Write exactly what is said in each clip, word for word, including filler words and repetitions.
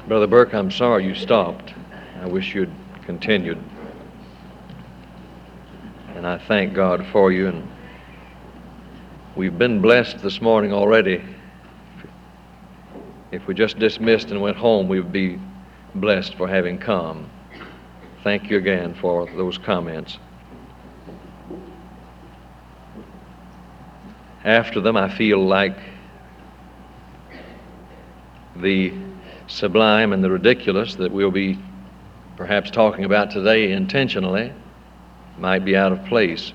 Brother Burke, I'm sorry you stopped. I wish you'd continued. And I thank God for you. And we've been blessed this morning already. If we just dismissed and went home, we would be blessed for having come. Thank you again for those comments. After them, I feel like the sublime and the ridiculous that we'll be perhaps talking about today intentionally might be out of place.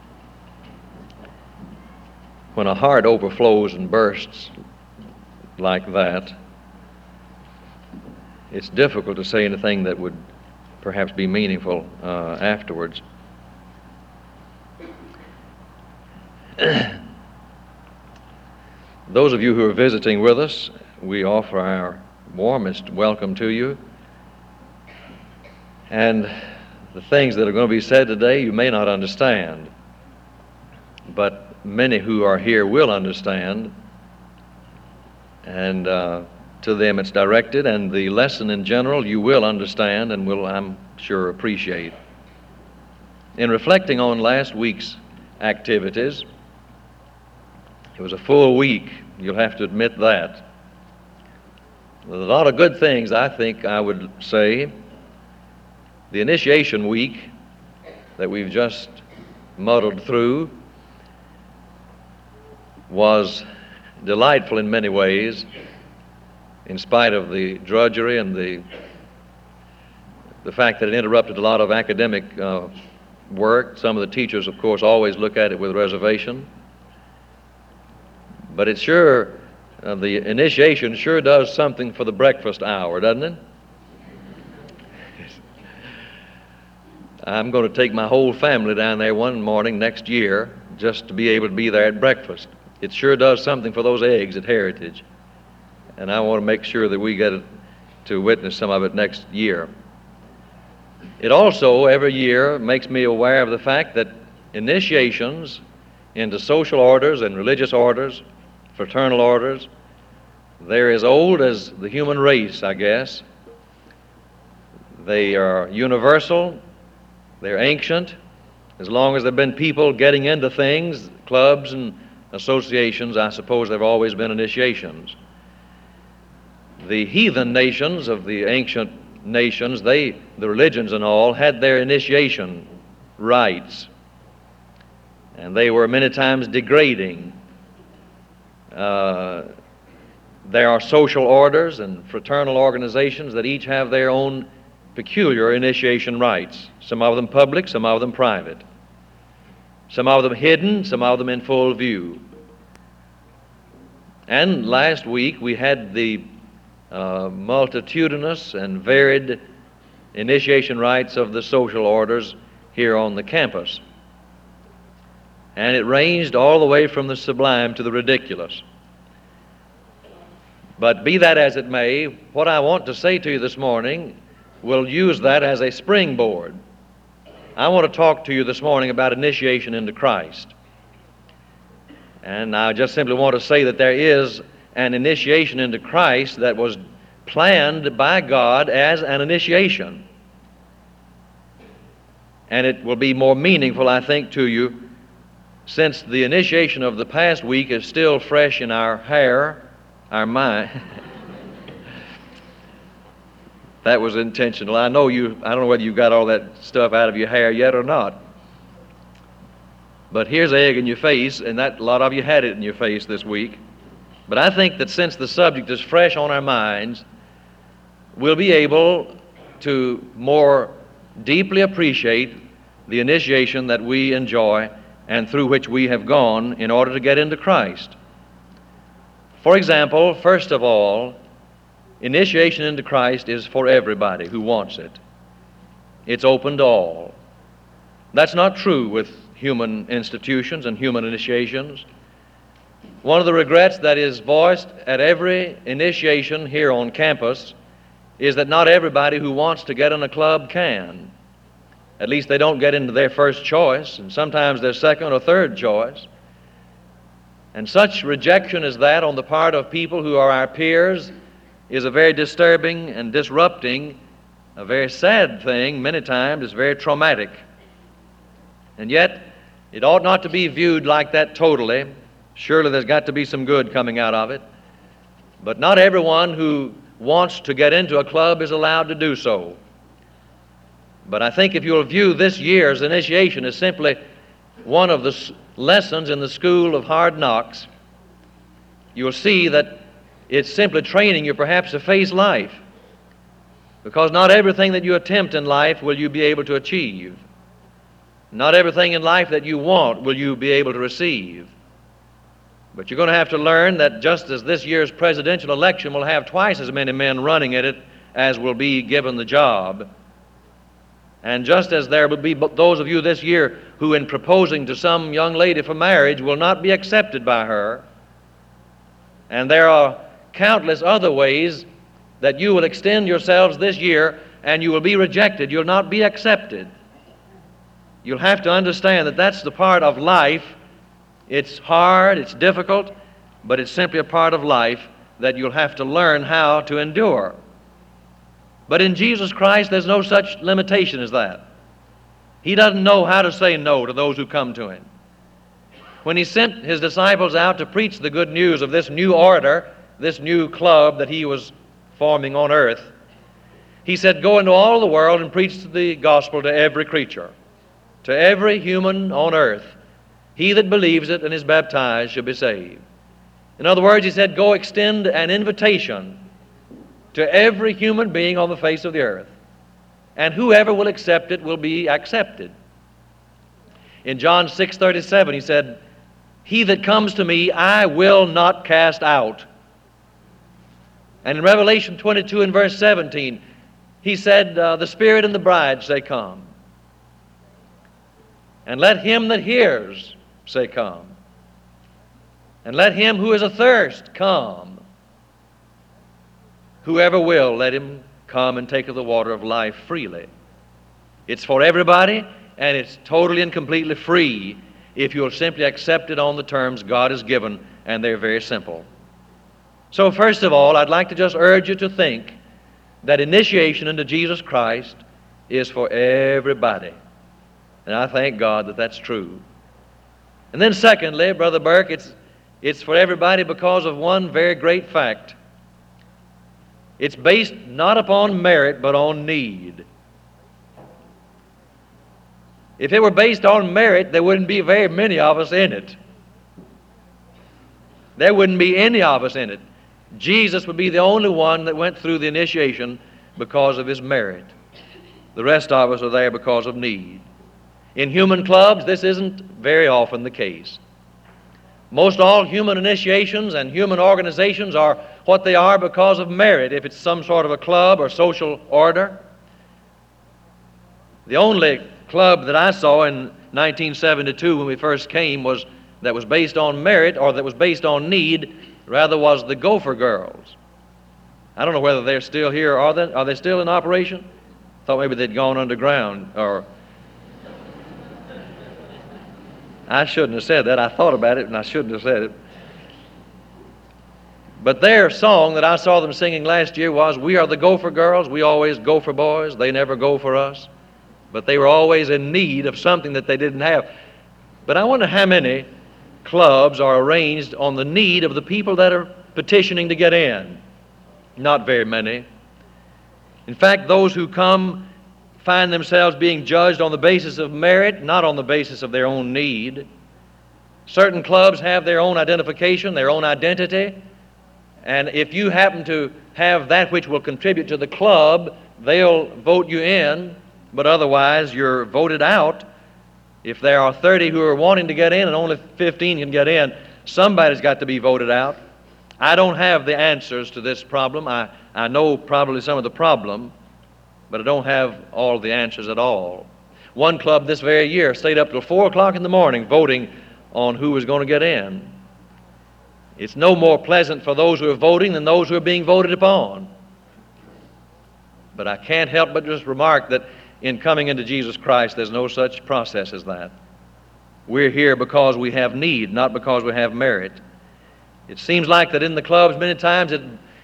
When a heart overflows and bursts like that, it's difficult to say anything that would perhaps be meaningful uh, afterwards. Those of you who are visiting with us, we offer our warmest welcome to you. And the things that are going to be said today you may not understand, but many who are here will understand, and uh, to them it's directed, and the lesson in general you will understand and will, I'm sure, appreciate. In reflecting on last week's activities, it was a full week, you'll have to admit that. There's a lot of good things, I think I would say. The initiation week that we've just muddled through was delightful in many ways, in spite of the drudgery and the the fact that it interrupted a lot of academic uh, work. Some of the teachers, of course, always look at it with reservation. But it sure, uh, the initiation sure does something for the breakfast hour, doesn't it? I'm going to take my whole family down there one morning next year just to be able to be there at breakfast. It sure does something for those eggs at Heritage. And I want to make sure that we get to witness some of it next year. It also, every year, makes me aware of the fact that initiations into social orders and religious orders, fraternal orders, they're as old as the human race, I guess. They are universal. They're ancient. As long as there have been people getting into things, clubs and associations, I suppose there have always been initiations. The heathen nations of the ancient nations, they, the religions and all, had their initiation rites. And they were many times degrading. Uh, there are social orders and fraternal organizations that each have their own peculiar initiation rites, some of them public, some of them private, some of them hidden, some of them in full view. And last week we had the uh, multitudinous and varied initiation rites of the social orders here on the campus. And it ranged all the way from the sublime to the ridiculous. But be that as it may, what I want to say to you this morning, we'll use that as a springboard. I want to talk to you this morning about initiation into Christ. And I just simply want to say that there is an initiation into Christ that was planned by God as an initiation. And it will be more meaningful, I think, to you, since the initiation of the past week is still fresh in our hair, our mind. That was intentional. I know you, I don't know whether you got all that stuff out of your hair yet or not. But here's egg in your face, and that a lot of you had it in your face this week. But I think that since the subject is fresh on our minds, we'll be able to more deeply appreciate the initiation that we enjoy and through which we have gone in order to get into Christ. For example, first of all, initiation into Christ is for everybody who wants it. It's open to all. That's not true with human institutions and human initiations. One of the regrets that is voiced at every initiation here on campus is that not everybody who wants to get in a club can. At least they don't get into their first choice, and sometimes their second or third choice. And such rejection as that on the part of people who are our peers is a very disturbing and disrupting, a very sad thing. Many times it's very traumatic. And yet, it ought not to be viewed like that totally. Surely there's got to be some good coming out of it. But not everyone who wants to get into a club is allowed to do so. But I think if you'll view this year's initiation as simply one of the lessons in the school of hard knocks, you'll see that it's simply training you perhaps to face life. Because not everything that you attempt in life will you be able to achieve. Not everything in life that you want will you be able to receive. But you're going to have to learn that just as this year's presidential election will have twice as many men running in it as will be given the job, and just as there will be those of you this year who in proposing to some young lady for marriage will not be accepted by her, and there are countless other ways that you will extend yourselves this year and you will be rejected, you'll not be accepted. You'll have to understand that that's the part of life. It's hard, it's difficult, but it's simply a part of life that you'll have to learn how to endure. But in Jesus Christ, there's no such limitation as that. He doesn't know how to say no to those who come to Him. When He sent His disciples out to preach the good news of this new order, this new club that He was forming on earth, He said, "Go into all the world and preach the gospel to every creature, to every human on earth. He that believes it and is baptized shall be saved." In other words, He said, go extend an invitation to every human being on the face of the earth. And whoever will accept it will be accepted. In John six thirty-seven, He said, "He that comes to me, I will not cast out." And in Revelation twenty-two and verse seventeen, He said, uh, "The Spirit and the bride say, come. And let him that hears say, come. And let him who is athirst come. Whoever will, let him come and take of the water of life freely." It's for everybody, and it's totally and completely free if you'll simply accept it on the terms God has given, and they're very simple. So first of all, I'd like to just urge you to think that initiation into Jesus Christ is for everybody. And I thank God that that's true. And then secondly, Brother Burke, it's, it's for everybody because of one very great fact. It's based not upon merit, but on need. If it were based on merit, there wouldn't be very many of us in it. There wouldn't be any of us in it. Jesus would be the only one that went through the initiation because of his merit. The rest of us are there because of need. In human clubs, this isn't very often the case. Most all human initiations and human organizations are what they are because of merit, if it's some sort of a club or social order. The only club that I saw in nineteen seventy-two when we first came was that was based on merit, or that was based on need, rather was the Gopher Girls. I don't know whether they're still here. Are they, are they still in operation? Thought maybe they'd gone underground, or I shouldn't have said that. I thought about it and I shouldn't have said it. But their song that I saw them singing last year was, "We are the Gopher Girls, we always go for boys, they never go for us." But they were always in need of something that they didn't have. But I wonder how many clubs are arranged on the need of the people that are petitioning to get in. Not very many. In fact, those who come find themselves being judged on the basis of merit, not on the basis of their own need. Certain clubs have their own identification, their own identity, and if you happen to have that which will contribute to the club, they'll vote you in, but otherwise you're voted out. If there are thirty who are wanting to get in and only fifteen can get in, somebody's got to be voted out. I don't have the answers to this problem. I, I know probably some of the problem, but I don't have all the answers at all. One club this very year stayed up till four o'clock in the morning voting on who was going to get in. It's no more pleasant for those who are voting than those who are being voted upon. But I can't help but just remark that in coming into Jesus Christ, there's no such process as that. We're here because we have need, not because we have merit. It seems like that in the clubs many times it,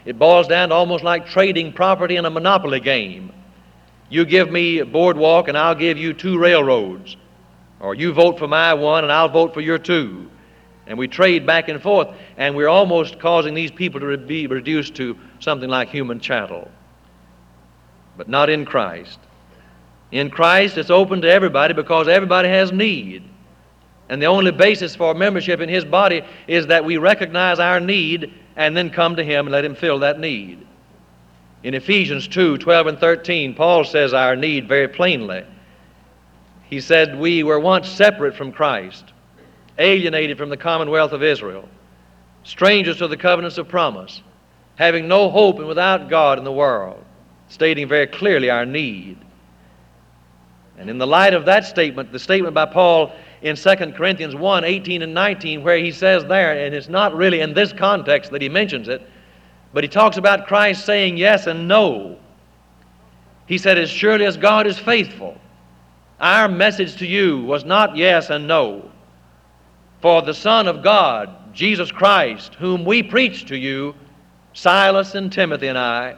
It boils down to almost like trading property in a monopoly game. You give me a boardwalk and I'll give you two railroads. Or you vote for my one and I'll vote for your two. And we trade back and forth, and we're almost causing these people to be reduced to something like human chattel. But not in Christ. In Christ, it's open to everybody because everybody has need. And the only basis for membership in His body is that we recognize our need and then come to Him and let Him fill that need. In Ephesians two, twelve and thirteen, Paul says our need very plainly. He said, we were once separate from Christ, alienated from the commonwealth of Israel, strangers to the covenants of promise, having no hope and without God in the world, stating very clearly our need. And in the light of that statement, the statement by Paul in Second Corinthians one, eighteen and nineteen, where he says there, and it's not really in this context that he mentions it, but he talks about Christ saying yes and no. He said, as surely as God is faithful, our message to you was not yes and no. For the Son of God, Jesus Christ, whom we preach to you, Silas and Timothy and I,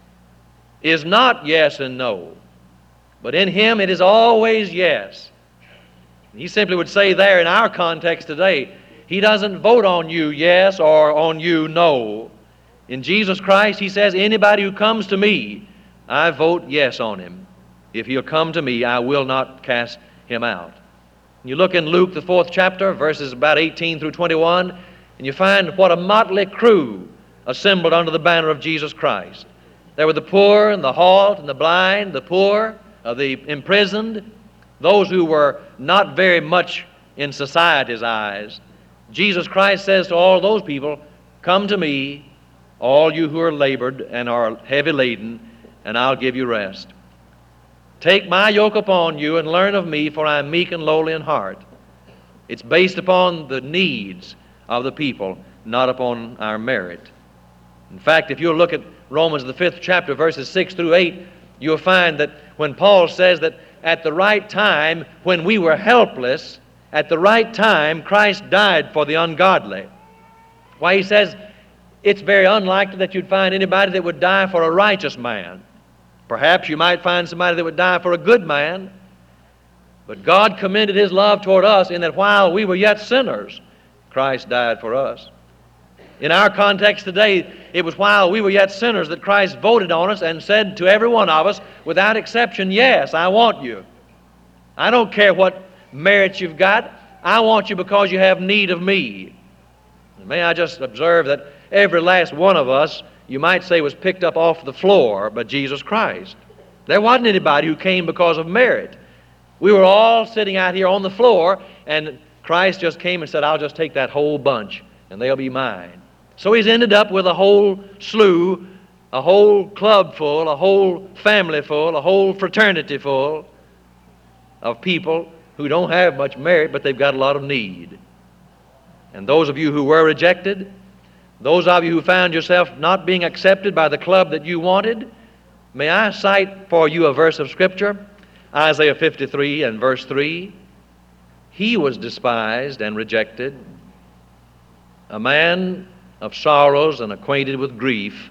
is not yes and no. But in Him it is always yes. He simply would say there in our context today, He doesn't vote on you yes or on you no. In Jesus Christ, He says, anybody who comes to me, I vote yes on him. If he'll come to me, I will not cast him out. You look in Luke, the fourth chapter, verses about eighteen through twenty-one, and you find what a motley crew assembled under the banner of Jesus Christ. There were the poor and the halt and the blind, the poor, uh, the imprisoned, those who were not very much in society's eyes. Jesus Christ says to all those people, come to me, all you who are labored and are heavy laden, and I'll give you rest. Take my yoke upon you and learn of me, for I am meek and lowly in heart. It's based upon the needs of the people, not upon our merit. In fact, if you'll look at Romans, the fifth chapter, verses six through eight, you'll find that when Paul says that at the right time, when we were helpless, at the right time, Christ died for the ungodly. Why, he says, it's very unlikely that you'd find anybody that would die for a righteous man. Perhaps you might find somebody that would die for a good man. But God commended His love toward us in that while we were yet sinners, Christ died for us. In our context today, it was while we were yet sinners that Christ voted on us and said to every one of us, without exception, yes, I want you. I don't care what merits you've got. I want you because you have need of me. And may I just observe that every last one of us, you might say, was picked up off the floor by Jesus Christ. There wasn't anybody who came because of merit. We were all sitting out here on the floor, and Christ just came and said, I'll just take that whole bunch, and they'll be mine. So He's ended up with a whole slew, a whole club full, a whole family full, a whole fraternity full of people who don't have much merit, but they've got a lot of need. And those of you who were rejected, those of you who found yourself not being accepted by the club that you wanted, may I cite for you a verse of Scripture, Isaiah fifty-three and verse three. He was despised and rejected, a man of sorrows and acquainted with grief,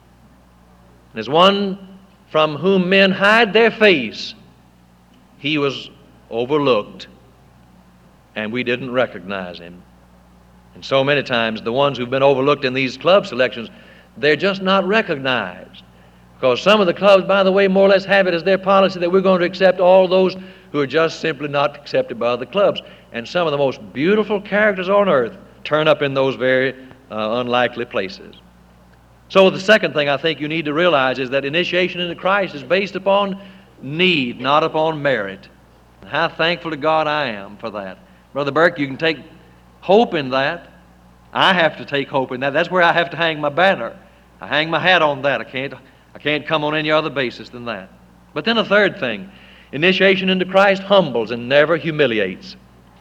and as one from whom men hide their face. He was overlooked, and we didn't recognize Him. And so many times the ones who've been overlooked in these club selections, they're just not recognized. Because some of the clubs, by the way, more or less have it as their policy that we're going to accept all those who are just simply not accepted by other clubs. And some of the most beautiful characters on earth turn up in those very uh, unlikely places. So the second thing I think you need to realize is that initiation into Christ is based upon need, not upon merit. And how thankful to God I am for that. Brother Burke, you can take hope in that. I have to take hope in that. That's where I have to hang my banner. I hang my hat on that. I can't, I can't come on any other basis than that. But then a third thing, initiation into Christ humbles and never humiliates.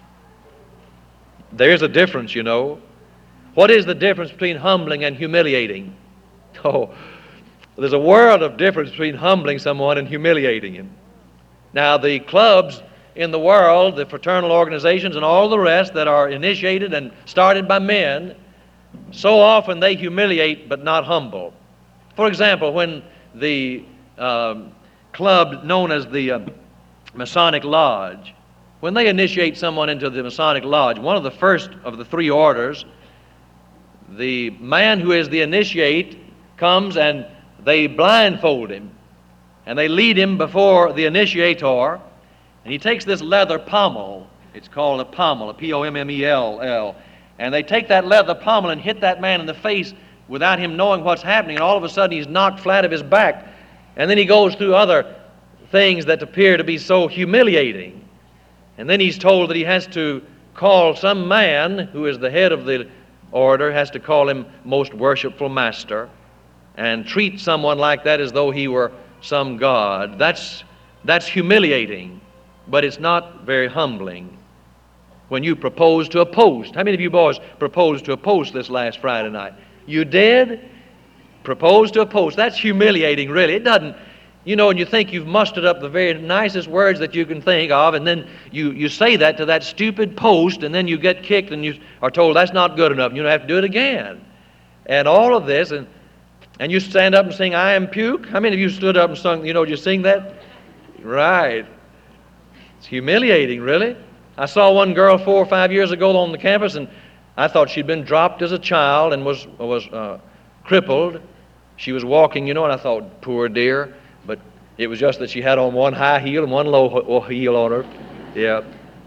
There's a difference, you know. What is the difference between humbling and humiliating? Oh, there's a world of difference between humbling someone and humiliating him. Now, the clubs in the world, the fraternal organizations and all the rest that are initiated and started by men, so often they humiliate but not humble. For example, when the um, club known as the uh, Masonic Lodge, when they initiate someone into the Masonic Lodge, one of the first of the three orders, the man who is the initiate comes and they blindfold him and they lead him before the initiator, and he takes this leather pommel. It's called a pommel, a P O M M E L L. And they take that leather pommel and hit that man in the face without him knowing what's happening, and all of a sudden he's knocked flat of his back. And then he goes through other things that appear to be so humiliating. And then he's told that he has to call some man who is the head of the order, has to call him most worshipful master, and treat someone like that as though he were some god. That's, that's humiliating, but it's not very humbling. When you propose to a post, how many of you boys proposed to a post this last Friday night? You did? Propose to a post. That's humiliating, really. It doesn't, you know, and you think you've mustered up the very nicest words that you can think of, and then you, you say that to that stupid post, and then you get kicked and you are told that's not good enough, and you have to do it again. And all of this, and, and you stand up and sing, I am puke. How many of you stood up and sung, you know, did you sing that? Right. It's humiliating, really. I saw one girl four or five years ago on the campus, and I thought she'd been dropped as a child and was, was uh, crippled. She was walking, you know, and I thought, poor dear. But it was just that she had on one high heel and one low heel on her. Yeah.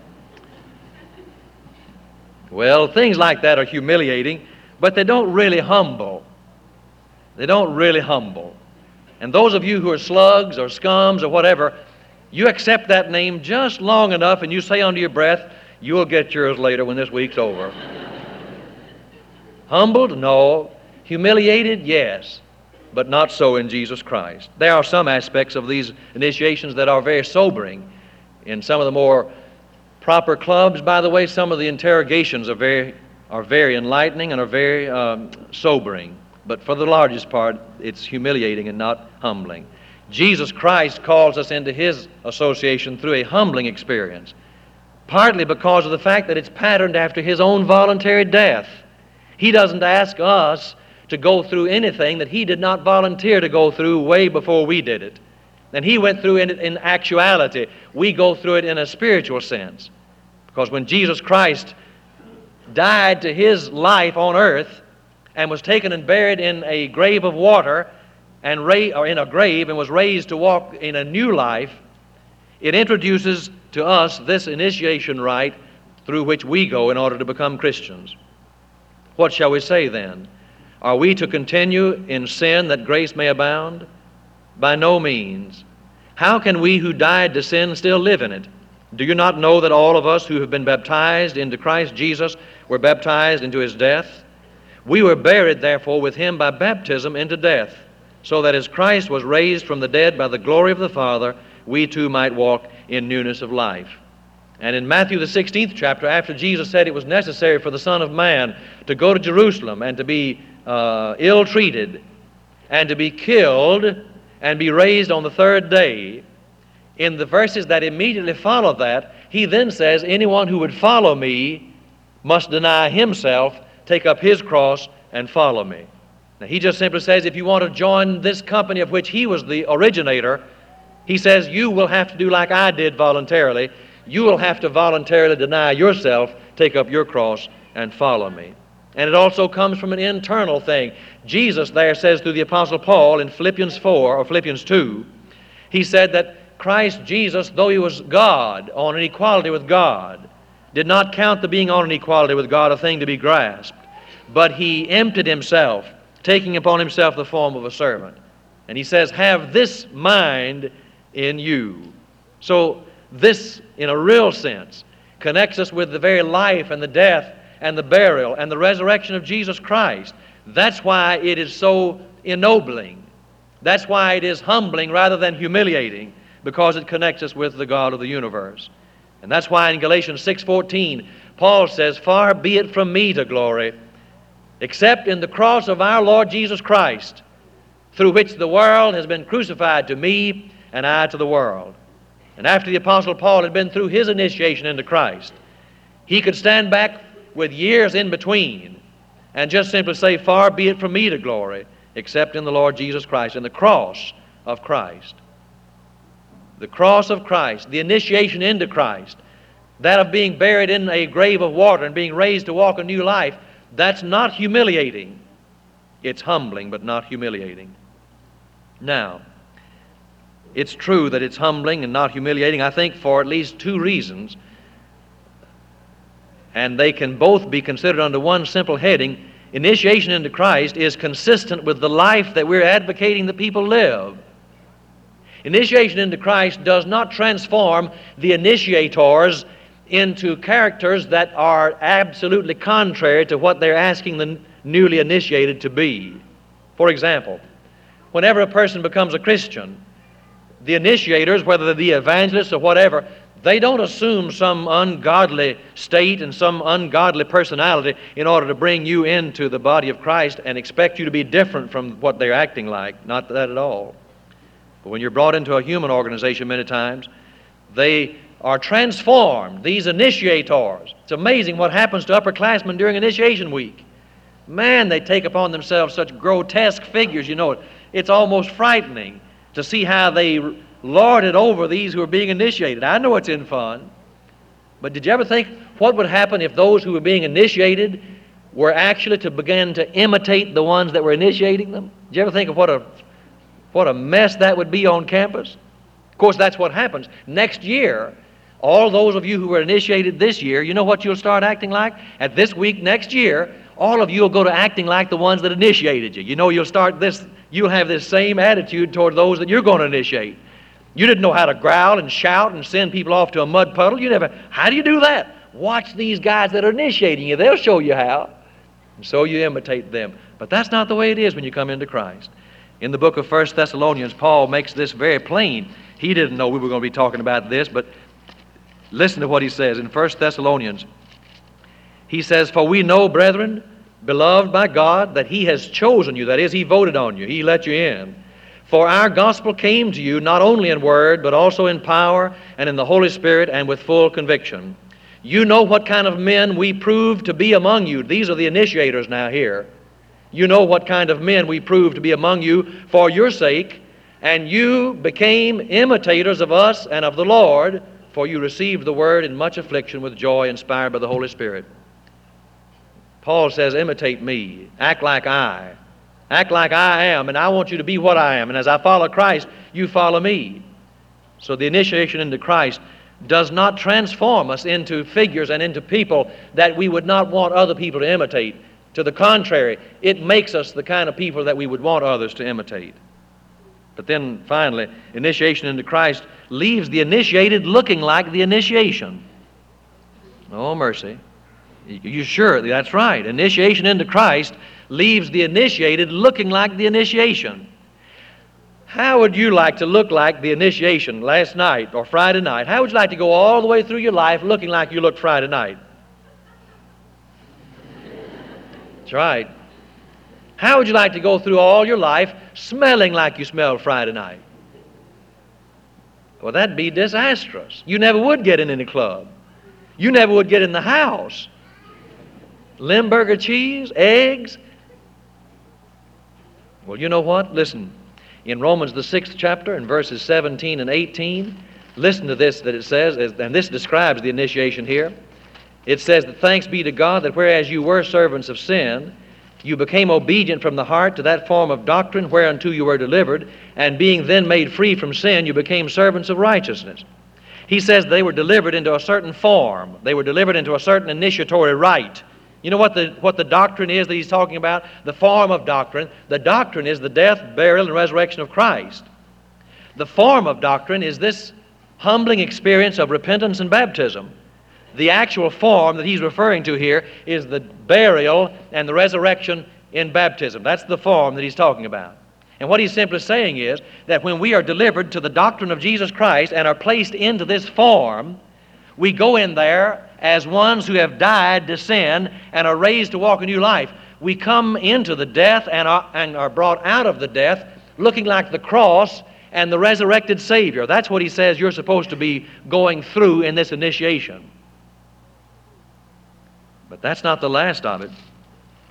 Well, things like that are humiliating, but they don't really humble. They don't really humble. And those of you who are slugs or scums or whatever, you accept that name just long enough and you say under your breath, you'll get yours later when this week's over. Humbled? No. Humiliated? Yes. But not so in Jesus Christ. There are some aspects of these initiations that are very sobering. In some of the more proper clubs, by the way, some of the interrogations are very, are very enlightening and are very um, sobering. But for the largest part, it's humiliating and not humbling. Jesus Christ calls us into His association through a humbling experience, partly because of the fact that it's patterned after His own voluntary death. He doesn't ask us to go through anything that He did not volunteer to go through way before we did it. And He went through it in actuality. We go through it in a spiritual sense. Because when Jesus Christ died to His life on earth and was taken and buried in a grave of water, and ra- or in a grave and was raised to walk in a new life, it introduces to us this initiation rite through which we go in order to become Christians. What shall we say then? Are we to continue in sin that grace may abound? By no means. How can we who died to sin still live in it? Do you not know that all of us who have been baptized into Christ Jesus were baptized into His death? We were buried, therefore, with Him by baptism into death, so that as Christ was raised from the dead by the glory of the Father, we too might walk in newness of life. And in Matthew the sixteenth chapter, after Jesus said it was necessary for the Son of Man to go to Jerusalem and to be uh, ill-treated and to be killed and be raised on the third day, in the verses that immediately follow that, He then says, anyone who would follow me must deny himself, take up his cross, and follow me. Now, He just simply says, if you want to join this company of which He was the originator, He says, you will have to do like I did voluntarily. You will have to voluntarily deny yourself, take up your cross, and follow me. And it also comes from an internal thing. Jesus there says through the Apostle Paul in Philippians four, or Philippians two, he said that Christ Jesus, though He was God, on an equality with God, did not count the being on an equality with God a thing to be grasped, but He emptied Himself, taking upon Himself the form of a servant. And He says, have this mind in you. So this, in a real sense, connects us with the very life and the death and the burial and the resurrection of Jesus Christ. That's why it is so ennobling. That's why it is humbling rather than humiliating, because it connects us with the God of the universe. And that's why in Galatians six fourteen, Paul says, far be it from me to glory, except in the cross of our Lord Jesus Christ, through which the world has been crucified to me and I to the world. And after the Apostle Paul had been through his initiation into Christ, he could stand back with years in between and just simply say, far be it from me to glory, except in the Lord Jesus Christ and the cross of Christ. The cross of Christ, the initiation into Christ, that of being buried in a grave of water and being raised to walk a new life, that's not humiliating. It's humbling, but not humiliating. Now, it's true that it's humbling and not humiliating, I think, for at least two reasons. And they can both be considered under one simple heading. Initiation into Christ is consistent with the life that we're advocating that people live. Initiation into Christ does not transform the initiators into characters that are absolutely contrary to what they're asking the newly initiated to be. For example, whenever a person becomes a Christian, the initiators, whether they're the evangelists or whatever, they don't assume some ungodly state and some ungodly personality in order to bring you into the body of Christ and expect you to be different from what they're acting like. Not that at all. But when you're brought into a human organization many times, they are transformed, these initiators. It's amazing what happens to upperclassmen during initiation week. Man, they take upon themselves such grotesque figures, you know. It's almost frightening to see how they lord it over these who are being initiated. I know it's in fun, but did you ever think what would happen if those who were being initiated were actually to begin to imitate the ones that were initiating them? Did you ever think of what a what a mess that would be on campus? Of course, that's what happens. Next year, all those of you who were initiated this year, you know what you'll start acting like? At this week next year, all of you will go to acting like the ones that initiated you. You know, you'll start this, you'll have this same attitude toward those that you're going to initiate. You didn't know how to growl and shout and send people off to a mud puddle. You never, how do you do that? Watch these guys that are initiating you. They'll show you how. And so you imitate them. But that's not the way it is when you come into Christ. In the book of First Thessalonians, Paul makes this very plain. He didn't know we were going to be talking about this, but listen to what he says in First Thessalonians. He says, "For we know, brethren, beloved by God, that He has chosen you." That is, He voted on you. He let you in. "For our gospel came to you not only in word, but also in power and in the Holy Spirit and with full conviction. You know what kind of men we proved to be among you." These are the initiators now here. "You know what kind of men we proved to be among you for your sake, and you became imitators of us and of the Lord, for you received the word in much affliction with joy, inspired by the Holy Spirit." Paul says, imitate me. Act like I. Act like I am, and I want you to be what I am. And as I follow Christ, you follow me. So the initiation into Christ does not transform us into figures and into people that we would not want other people to imitate. To the contrary, it makes us the kind of people that we would want others to imitate. But then finally, initiation into Christ leaves the initiated looking like the initiation. Oh, mercy. You sure? That's right. Initiation into Christ leaves the initiated looking like the initiation. How would you like to look like the initiation last night or Friday night? How would you like to go all the way through your life looking like you looked Friday night? That's right. How would you like to go through all your life smelling like you smelled Friday night? Well, that'd be disastrous. You never would get in any club. You never would get in the house. Limburger cheese, eggs. Well, you know what? Listen. In Romans, the sixth chapter, in verses seventeen and eighteen, listen to this that it says, and this describes the initiation here. It says that thanks be to God that whereas you were servants of sin, you became obedient from the heart to that form of doctrine whereunto you were delivered, and being then made free from sin, you became servants of righteousness. He says they were delivered into a certain form. They were delivered into a certain initiatory rite. You know what the, what the doctrine is that he's talking about? The form of doctrine. The doctrine is the death, burial, and resurrection of Christ. The form of doctrine is this humbling experience of repentance and baptism. The actual form that he's referring to here is the burial and the resurrection in baptism. That's the form that he's talking about. And what he's simply saying is that when we are delivered to the doctrine of Jesus Christ and are placed into this form, we go in there as ones who have died to sin and are raised to walk a new life. We come into the death and are, and are brought out of the death looking like the cross and the resurrected Savior. That's what he says you're supposed to be going through in this initiation. But that's not the last of it.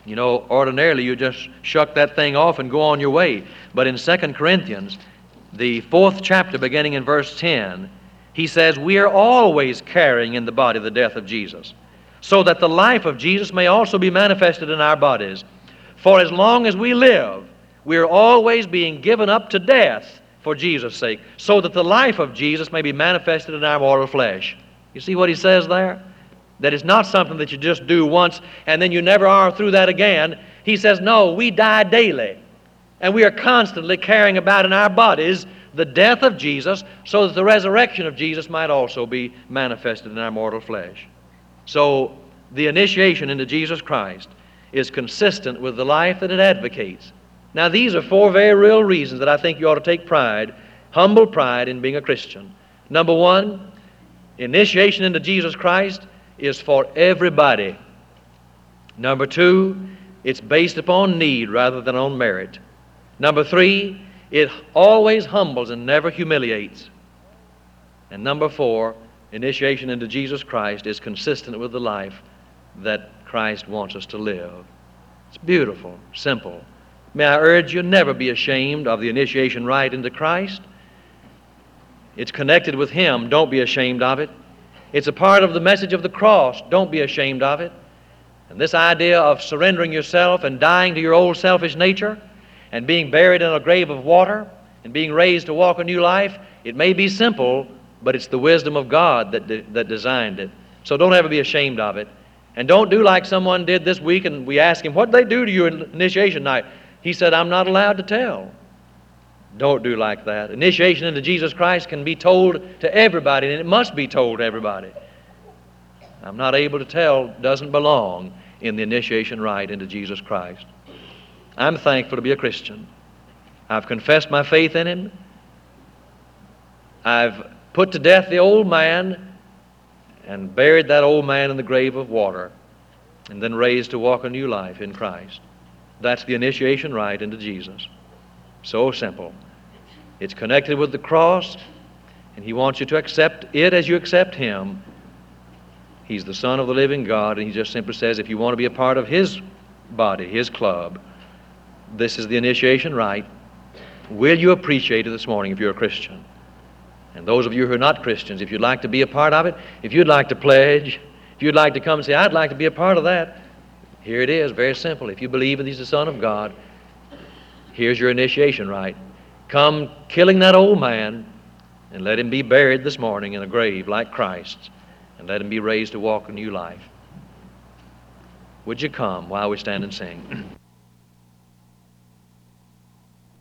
You know, ordinarily you just shuck that thing off and go on your way. But in Second Corinthians, the fourth chapter, beginning in verse ten, he says, we are always carrying in the body the death of Jesus, so that the life of Jesus may also be manifested in our bodies. For as long as we live, we are always being given up to death for Jesus' sake, so that the life of Jesus may be manifested in our mortal flesh. You see what he says there? That it's not something that you just do once and then you never are through that again. He says, no, we die daily. And we are constantly carrying about in our bodies the death of Jesus, so that the resurrection of Jesus might also be manifested in our mortal flesh. So the initiation into Jesus Christ is consistent with the life that it advocates. Now, these are four very real reasons that I think you ought to take pride, humble pride, in being a Christian. Number one, initiation into Jesus Christ is for everybody. Number two, it's based upon need rather than on merit. Number three, it always humbles and never humiliates. And number four, initiation into Jesus Christ is consistent with the life that Christ wants us to live. It's beautiful, simple. May I urge you, never be ashamed of the initiation rite into Christ. It's connected with Him. Don't be ashamed of it. It's a part of the message of the cross. Don't be ashamed of it. And this idea of surrendering yourself and dying to your old selfish nature and being buried in a grave of water and being raised to walk a new life, it may be simple, but it's the wisdom of God that, de- that designed it. So don't ever be ashamed of it. And don't do like someone did this week, and we asked him, what did they do to you in initiation night? He said, I'm not allowed to tell. Don't do like that. Initiation into Jesus Christ can be told to everybody, and it must be told to everybody. I'm not able to tell doesn't belong in the initiation rite into Jesus Christ. I'm thankful to be a Christian. I've confessed my faith in Him. I've put to death the old man and buried that old man in the grave of water, and then raised to walk a new life in Christ. That's the initiation rite into Jesus. So simple. It's connected with the cross, and He wants you to accept it as you accept Him. He's the Son of the living God, and He just simply says, if you want to be a part of His body, His club, this is the initiation rite. Will you appreciate it this morning if you're a Christian? And those of you who are not Christians, if you'd like to be a part of it, if you'd like to pledge, if you'd like to come and say, I'd like to be a part of that, here it is, very simple. If you believe that He's the Son of God, here's your initiation rite. Come killing that old man and let him be buried this morning in a grave like Christ's, and let him be raised to walk a new life. Would you come while we stand and sing?